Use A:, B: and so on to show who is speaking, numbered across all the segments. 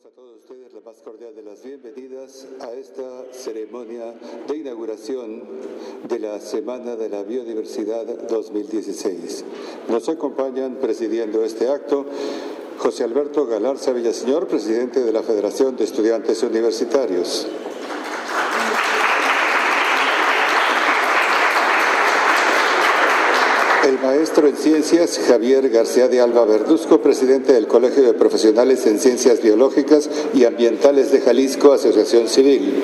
A: Damos a todos ustedes la más cordial de las bienvenidas a esta ceremonia de inauguración de la Semana de la Biodiversidad 2016. Nos acompañan presidiendo este acto José Alberto Galarza Villaseñor, presidente de la Federación de Estudiantes Universitarios. El maestro en Ciencias Javier García de Alba Verduzco, presidente del Colegio de Profesionales en Ciencias Biológicas y Ambientales de Jalisco, Asociación Civil.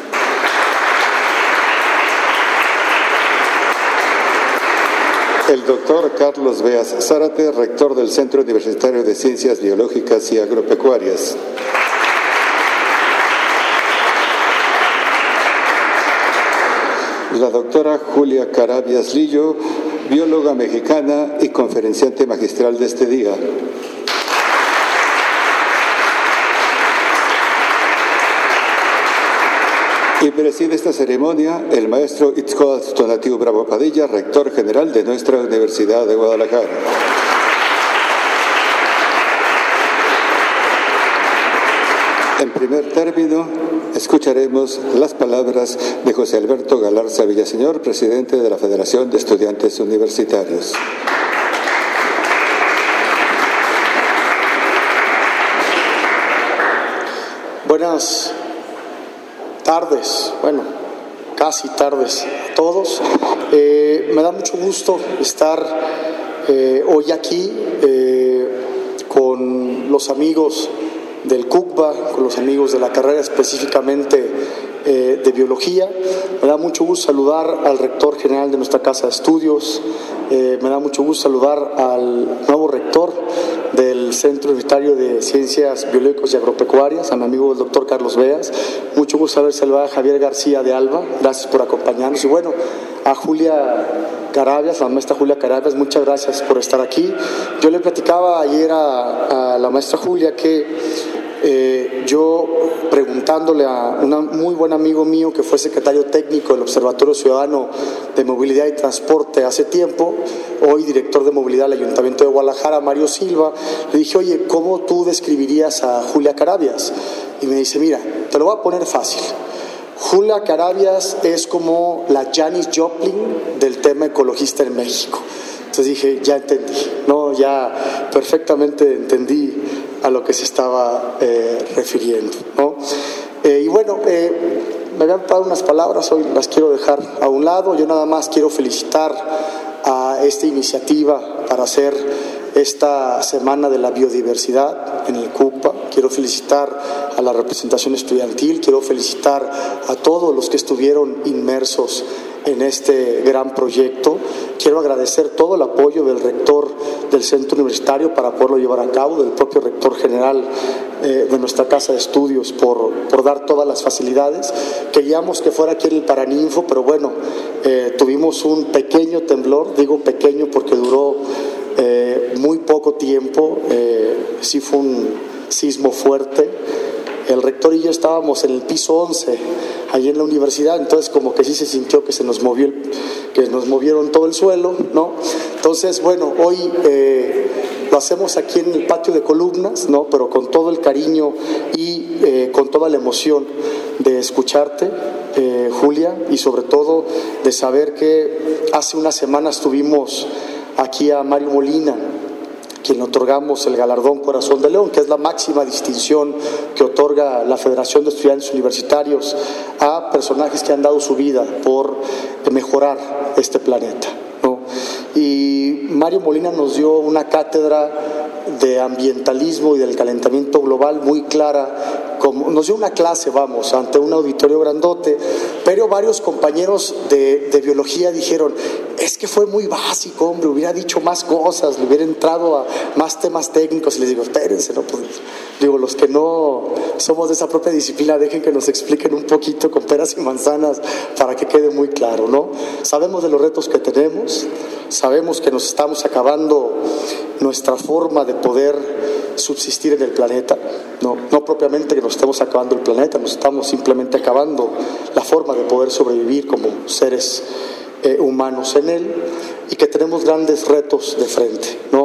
A: El doctor Carlos Beas Zárate, rector del Centro Universitario de Ciencias Biológicas y Agropecuarias. La doctora Julia Carabias Lillo, bióloga mexicana y conferenciante magistral de este día. Y preside esta ceremonia el maestro Itzcoatl Tonatiuh Bravo Padilla, rector general de nuestra Universidad de Guadalajara. En primer término, escucharemos las palabras de José Alberto Galarza Villaseñor, presidente de la Federación de Estudiantes Universitarios.
B: Buenas tardes, bueno, casi tardes a todos. Me da mucho gusto estar hoy aquí con los amigos del CUCBA, con los amigos de la carrera específicamente de Biología. Me da mucho gusto saludar al rector general de nuestra Casa de Estudios. Me da mucho gusto saludar al nuevo rector del Centro Universitario de Ciencias Biológicas y Agropecuarias, a mi amigo el doctor Carlos Beas. Mucho gusto haber saludado a Javier García de Alba. Gracias por acompañarnos. Y bueno, a Julia Carabias, la maestra Julia Carabias, muchas gracias por estar aquí. Yo le platicaba ayer a la maestra Julia que yo preguntándole a un muy buen amigo mío que fue secretario técnico del Observatorio Ciudadano de Movilidad y Transporte hace tiempo, hoy director de movilidad del Ayuntamiento de Guadalajara, Mario Silva, le dije, oye, ¿cómo tú describirías a Julia Carabias? Y me dice, mira, te lo voy a poner fácil. Julia Carabias es como la Janis Joplin del tema ecologista en México. Entonces dije, ya entendí, ¿no? Ya perfectamente entendí a lo que se estaba refiriendo, ¿no? Y bueno, me habían dado unas palabras, hoy las quiero dejar a un lado. Yo nada más quiero felicitar a esta iniciativa para hacer esta Semana de la Biodiversidad en el CUCBA. Quiero felicitar a la representación estudiantil, quiero felicitar a todos los que estuvieron inmersos en este gran proyecto. Quiero agradecer todo el apoyo del rector del centro universitario para poderlo llevar a cabo, del propio rector general de nuestra Casa de Estudios por dar todas las facilidades. Queríamos que fuera aquí en el Paraninfo, pero bueno, tuvimos un pequeño temblor, digo pequeño porque duró muy poco tiempo, sí fue un sismo fuerte. El rector y yo estábamos en el piso 11, allí en la universidad, entonces como que sí se sintió que nos movieron todo el suelo, ¿no? Entonces, bueno, hoy lo hacemos aquí en el patio de columnas, ¿no? Pero con todo el cariño y con toda la emoción de escucharte, Julia, y sobre todo de saber que hace unas semanas tuvimos aquí a Mario Molina, quien otorgamos el galardón Corazón de León, que es la máxima distinción que otorga la Federación de Estudiantes Universitarios a personajes que han dado su vida por mejorar este planeta, ¿no? Y Mario Molina nos dio una cátedra de ambientalismo y del calentamiento global muy clara, como nos dio una clase, vamos, ante un auditorio grandote, pero varios compañeros de biología dijeron, es que fue muy básico, hombre, hubiera dicho más cosas, le hubiera entrado a más temas técnicos. Y les digo, espérense, no pues, digo, los que no somos de esa propia disciplina, dejen que nos expliquen un poquito con peras y manzanas para que quede muy claro, ¿no? Sabemos de los retos que tenemos, sabemos que nos estamos acabando nuestra forma de poder subsistir en el planeta, no propiamente que nos estemos acabando el planeta, nos estamos simplemente acabando la forma de poder sobrevivir como seres humanos en él, y que tenemos grandes retos de frente, ¿no?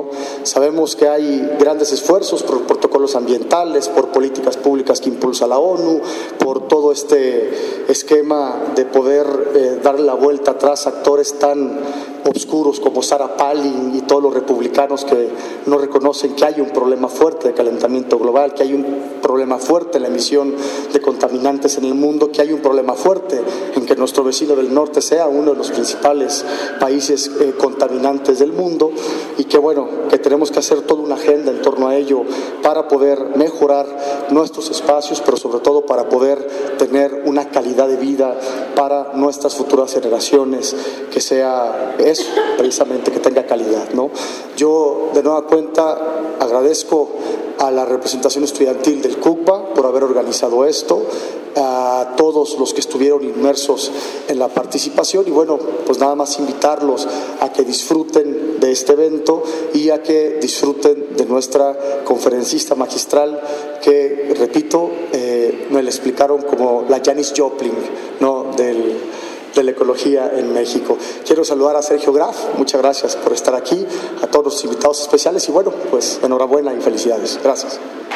B: Sabemos que hay grandes esfuerzos por protocolos ambientales, por políticas públicas que impulsa la ONU, por todo este esquema de poder darle la vuelta atrás a actores tan obscuros como Sarah Palin y todos los republicanos que no reconocen que hay un problema fuerte de calentamiento global, que hay un problema fuerte en la emisión de contaminantes en el mundo, que hay un problema fuerte en que nuestro vecino del norte sea uno de los principales países contaminantes del mundo, y que bueno, que tenemos que hacer toda una agenda en torno a ello para poder mejorar nuestros espacios, pero sobre todo para poder tener una calidad de vida para nuestras futuras generaciones, que sea eso, precisamente, que tenga calidad, ¿no? Yo, de nueva cuenta, agradezco a la representación estudiantil del CUCBA por haber organizado esto, a todos los que estuvieron inmersos en la participación, y bueno, pues nada más invitarlos a que disfruten de este evento y a que disfruten de nuestra conferencista magistral, que, repito, me la explicaron como la Janis Joplin, ¿no?, de la ecología en México. Quiero saludar a Sergio Graf, muchas gracias por estar aquí, a todos los invitados especiales, y bueno, pues enhorabuena y felicidades. Gracias.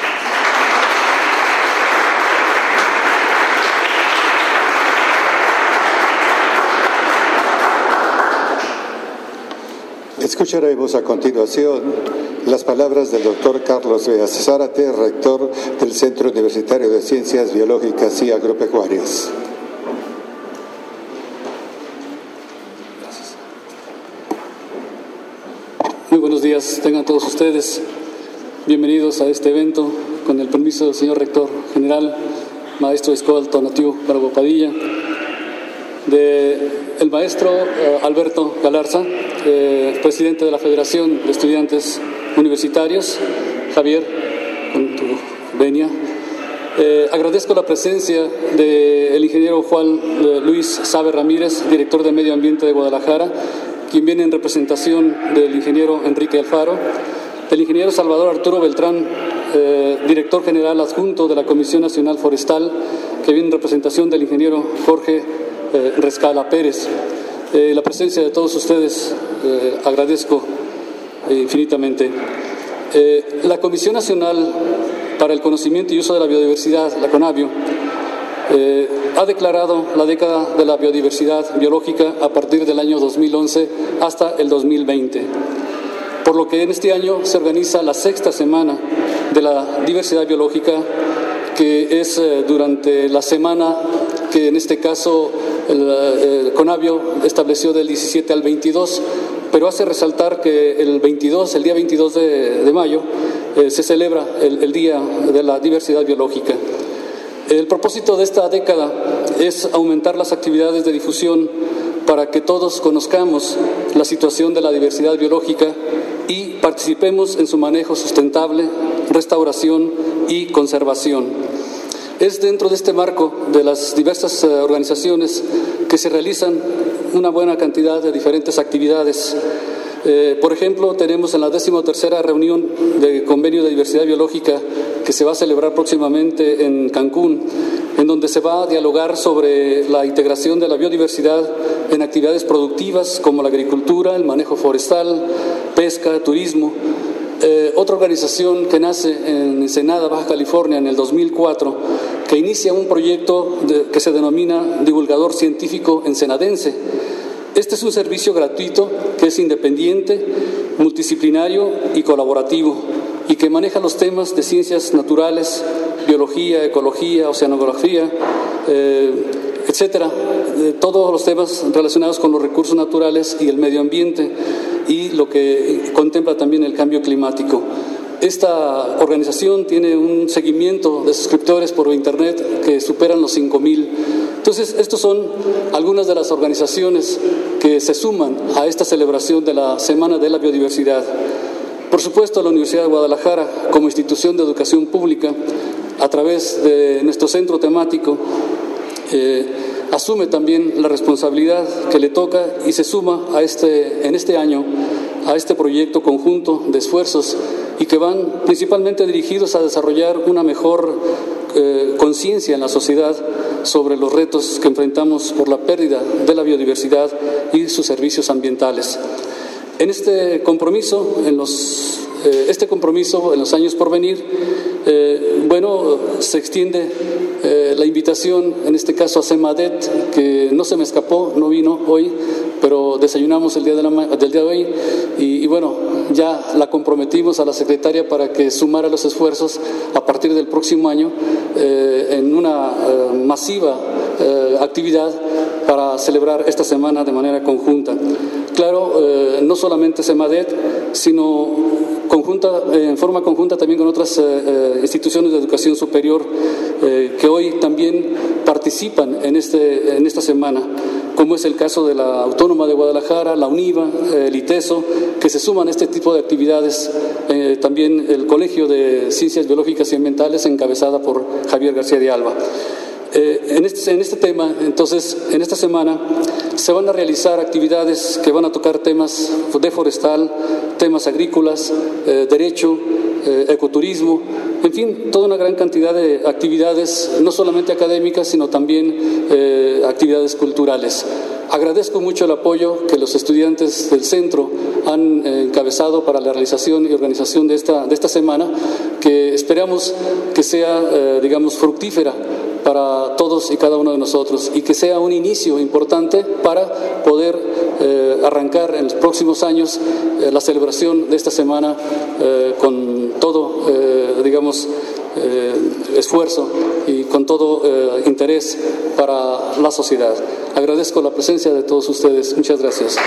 A: Escucharemos a continuación las palabras del doctor Carlos Beas Zárate, rector del Centro Universitario de Ciencias Biológicas y Agropecuarias.
C: Muy buenos días, tengan todos ustedes. Bienvenidos a este evento, con el permiso del señor rector general, maestro Escobar Tonatiu Bravo Padilla, del maestro Alberto Galarza, presidente de la Federación de Estudiantes Universitarios, Javier, con tu venia. Agradezco la presencia del ingeniero Juan Luis Sabe Ramírez, director de Medio Ambiente de Guadalajara, quien viene en representación del ingeniero Enrique Alfaro, del ingeniero Salvador Arturo Beltrán, director general adjunto de la Comisión Nacional Forestal, que viene en representación del ingeniero Jorge Rescala Pérez. La presencia de todos ustedes agradezco infinitamente. La Comisión Nacional para el Conocimiento y Uso de la Biodiversidad, la CONABIO, ha declarado la década de la biodiversidad biológica a partir del año 2011 hasta el 2020, por lo que en este año se organiza la 6ª Semana de la Diversidad Biológica, que es durante la semana que en este caso el CONABIO estableció del 17 al 22, pero hace resaltar que el día 22 de mayo se celebra el Día de la Diversidad Biológica. El propósito de esta década es aumentar las actividades de difusión para que todos conozcamos la situación de la diversidad biológica y participemos en su manejo sustentable, restauración y conservación. Es dentro de este marco de las diversas organizaciones que se realizan una buena cantidad de diferentes actividades. Por ejemplo, tenemos en la 13ª reunión de Convenio de Diversidad Biológica, que se va a celebrar próximamente en Cancún, en donde se va a dialogar sobre la integración de la biodiversidad en actividades productivas como la agricultura, el manejo forestal, pesca, turismo. Otra organización que nace en Ensenada, Baja California, en el 2004, que inicia un proyecto que se denomina Divulgador Científico Ensenadense. Este es un servicio gratuito que es independiente, multidisciplinario y colaborativo, y que maneja los temas de ciencias naturales, biología, ecología, oceanografía, etcétera, todos los temas relacionados con los recursos naturales y el medio ambiente, y lo que contempla también el cambio climático. Esta organización tiene un seguimiento de suscriptores por internet que superan los 5,000. Entonces, estos son algunas de las organizaciones que se suman a esta celebración de la Semana de la Biodiversidad. Por supuesto, la Universidad de Guadalajara, como institución de educación pública, a través de nuestro centro temático, asume también la responsabilidad que le toca y se suma en este año a este proyecto conjunto de esfuerzos, y que van principalmente dirigidos a desarrollar una mejor conciencia en la sociedad sobre los retos que enfrentamos por la pérdida de la biodiversidad y sus servicios ambientales. En este compromiso, en los este compromiso en los años por venir, se extiende la invitación, en este caso a CEMADET, que no se me escapó, no vino hoy, pero desayunamos el día de hoy y ya la comprometimos a la secretaria para que sumara los esfuerzos a partir del próximo año en una masiva actividad para celebrar esta semana de manera conjunta. Claro, no solamente CEMADET, sino en forma conjunta también con otras instituciones de educación superior que hoy también participan en esta semana, como es el caso de la Autónoma de Guadalajara, la UNIVA, el ITESO, que se suman a este tipo de actividades, también el Colegio de Ciencias Biológicas y Ambientales, encabezada por Javier García de Alba. En este tema, entonces, en esta semana se van a realizar actividades que van a tocar temas de forestal, temas agrícolas, derecho, ecoturismo, en fin, toda una gran cantidad de actividades, no solamente académicas, sino también actividades culturales. Agradezco mucho el apoyo que los estudiantes del centro han encabezado para la realización y organización de esta semana, que esperamos que sea, fructífera para todos y cada uno de nosotros y que sea un inicio importante para poder arrancar en los próximos años la celebración de esta semana con todo, esfuerzo y con todo interés para la sociedad. Agradezco la presencia de todos ustedes. Muchas gracias.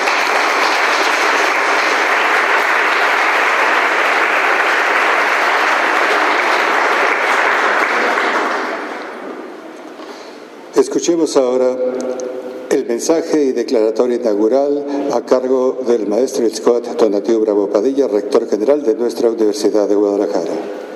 A: Escuchemos ahora el mensaje y declaratoria inaugural a cargo del maestro Scott Tonatiuh Bravo Padilla, rector general de nuestra Universidad de Guadalajara.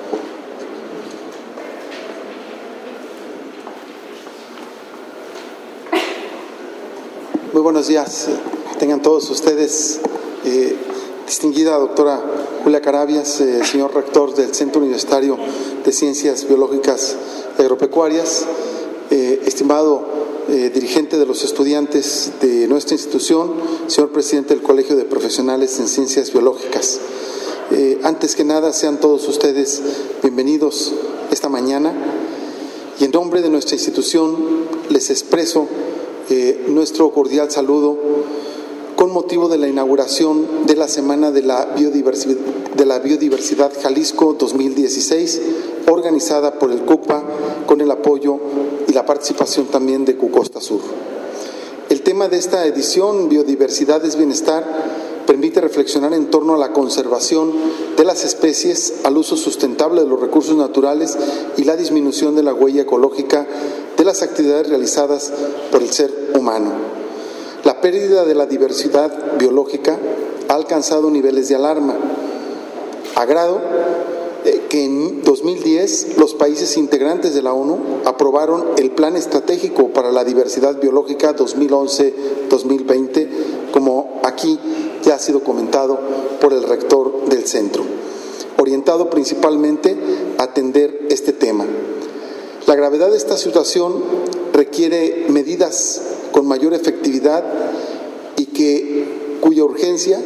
D: Muy buenos días, tengan todos ustedes, distinguida doctora Julia Carabias, señor rector del Centro Universitario de Ciencias Biológicas y Agropecuarias, estimado dirigente de los estudiantes de nuestra institución, señor presidente del Colegio de Profesionales en Ciencias Biológicas. Antes que nada, sean todos ustedes bienvenidos esta mañana y en nombre de nuestra institución les expreso nuestro cordial saludo con motivo de la inauguración de la Semana de la Biodiversidad Jalisco 2016, organizada por el CUCBA con el apoyo y la participación también de Cucosta Sur. El tema de esta edición, Biodiversidad es Bienestar, permite reflexionar en torno a la conservación de las especies, al uso sustentable de los recursos naturales y la disminución de la huella ecológica de las actividades realizadas por el ser humano. La pérdida de la diversidad biológica ha alcanzado niveles de alarma, a grado que en 2010 los países integrantes de la ONU aprobaron el Plan Estratégico para la Diversidad Biológica 2011-2020, como aquí ya ha sido comentado por el rector del centro, orientado principalmente a atender este tema. La gravedad de esta situación requiere medidas con mayor efectividad y cuya urgencia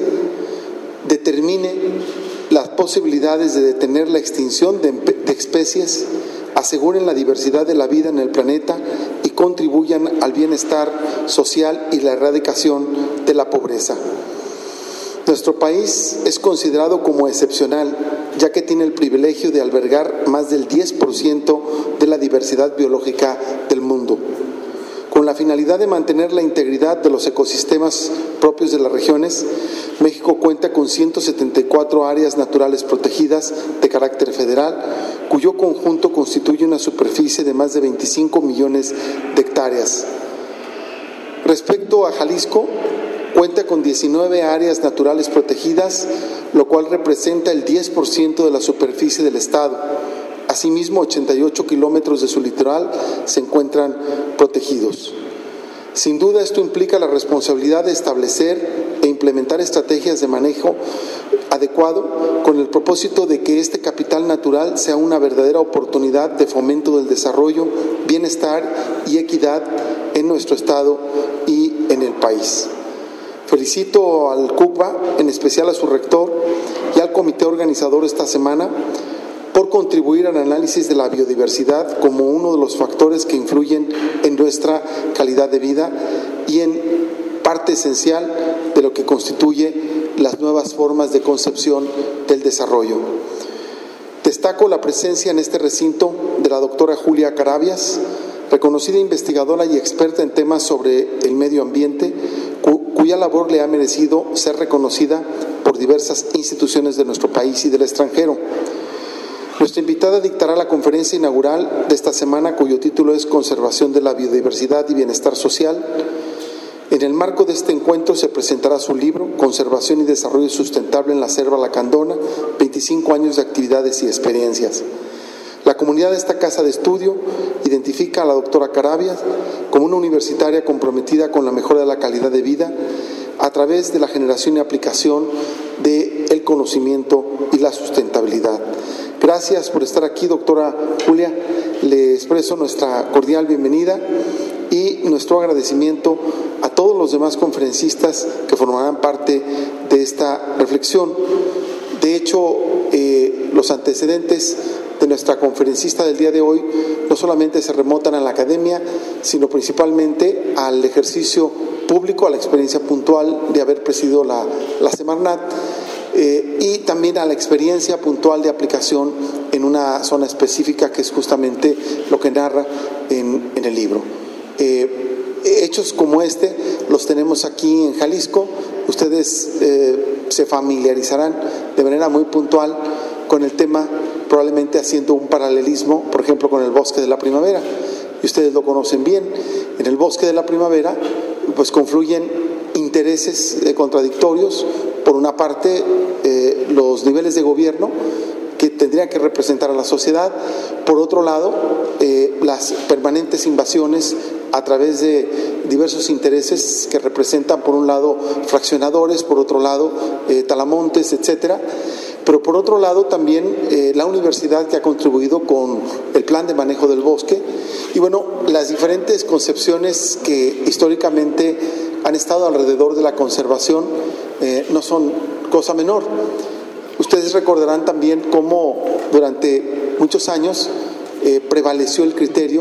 D: determine las posibilidades de detener la extinción de especies, aseguren la diversidad de la vida en el planeta y contribuyan al bienestar social y la erradicación de la pobreza. Nuestro país es considerado como excepcional, ya que tiene el privilegio de albergar más del 10% de la diversidad biológica del mundo. Con la finalidad de mantener la integridad de los ecosistemas propios de las regiones, México cuenta con 174 áreas naturales protegidas de carácter federal, cuyo conjunto constituye una superficie de más de 25 millones de hectáreas. Respecto a Jalisco, cuenta con 19 áreas naturales protegidas, lo cual representa el 10% de la superficie del estado. Asimismo, 88 kilómetros de su litoral se encuentran protegidos. Sin duda, esto implica la responsabilidad de establecer e implementar estrategias de manejo adecuado con el propósito de que este capital natural sea una verdadera oportunidad de fomento del desarrollo, bienestar y equidad en nuestro estado y en el país. Felicito al CUCBA, en especial a su rector y al comité organizador esta semana por contribuir al análisis de la biodiversidad como uno de los factores que influyen en nuestra calidad de vida y en parte esencial de lo que constituye las nuevas formas de concepción del desarrollo. Destaco la presencia en este recinto de la doctora Julia Carabias, reconocida investigadora y experta en temas sobre el medio ambiente, cuya labor le ha merecido ser reconocida por diversas instituciones de nuestro país y del extranjero. Nuestra invitada dictará la conferencia inaugural de esta semana, cuyo título es Conservación de la biodiversidad y bienestar social. En el marco de este encuentro se presentará su libro, Conservación y Desarrollo Sustentable en la Selva Lacandona, 25 años de actividades y experiencias. La comunidad de esta casa de estudio identifica a la doctora Carabias como una universitaria comprometida con la mejora de la calidad de vida a través de la generación y aplicación del conocimiento y la sustentabilidad. Gracias por estar aquí, doctora Julia. Le expreso nuestra cordial bienvenida y nuestro agradecimiento a todos los demás conferencistas que formarán parte de esta reflexión. De hecho, los antecedentes de nuestra conferencista del día de hoy no solamente se remontan a la academia, sino principalmente al ejercicio público, a la experiencia puntual de haber presidido la Semarnat y también a la experiencia puntual de aplicación en una zona específica, que es justamente lo que narra en el libro. Hechos como este los tenemos aquí en Jalisco. Ustedes se familiarizarán de manera muy puntual con el tema, probablemente haciendo un paralelismo, por ejemplo, con el Bosque de la Primavera. Y ustedes lo conocen bien. En el Bosque de la Primavera, pues confluyen intereses contradictorios. Por una parte, los niveles de gobierno que tendrían que representar a la sociedad. Por otro lado, las permanentes invasiones a través de diversos intereses que representan, por un lado, fraccionadores, por otro lado, talamontes, etcétera. Pero por otro lado también la universidad, que ha contribuido con el plan de manejo del bosque, y bueno, las diferentes concepciones que históricamente han estado alrededor de la conservación no son cosa menor. Ustedes recordarán también cómo durante muchos años prevaleció el criterio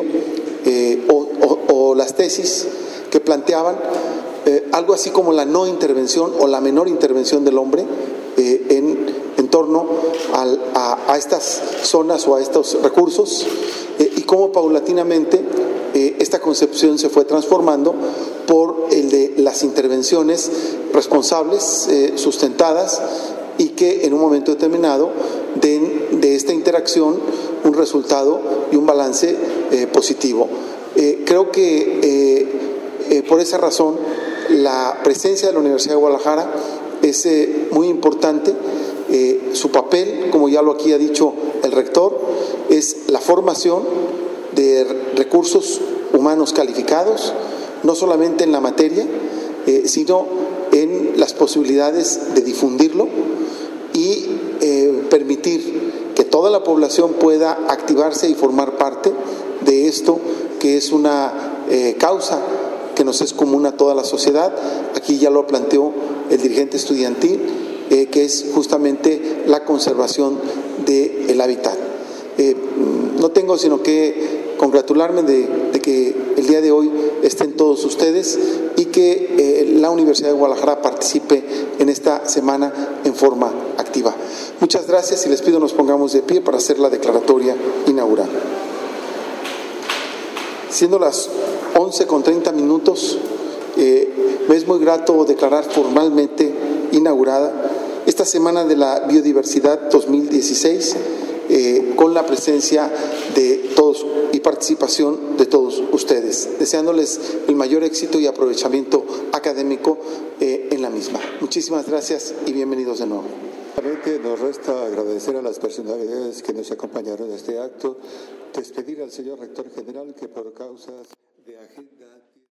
D: o las tesis que planteaban algo así como la no intervención o la menor intervención del hombre en torno a estas zonas o a estos recursos, y cómo paulatinamente esta concepción se fue transformando por el de las intervenciones responsables, sustentadas, y que en un momento determinado den de esta interacción un resultado y un balance positivo. Creo que por esa razón la presencia de la Universidad de Guadalajara es muy importante. Su papel, como ya lo aquí ha dicho el rector, es la formación de recursos humanos calificados, no solamente en la materia, sino en las posibilidades de difundirlo y permitir que toda la población pueda activarse y formar parte de esto, que es una causa que nos es común a toda la sociedad. Aquí ya lo planteó el dirigente estudiantil, que es justamente la conservación del hábitat. No tengo sino que congratularme de que el día de hoy estén todos ustedes y que la Universidad de Guadalajara participe en esta semana en forma activa. Muchas gracias y les pido nos pongamos de pie para hacer la declaratoria inaugural. Siendo las 11:30, me es muy grato declarar formalmente inaugurada esta Semana de la Biodiversidad 2016, con la presencia de todos y participación de todos ustedes, deseándoles el mayor éxito y aprovechamiento académico en la misma. Muchísimas gracias y bienvenidos de nuevo.
A: Nos resta agradecer a las personalidades que nos acompañaron en este acto, despedir al señor rector general, que por causas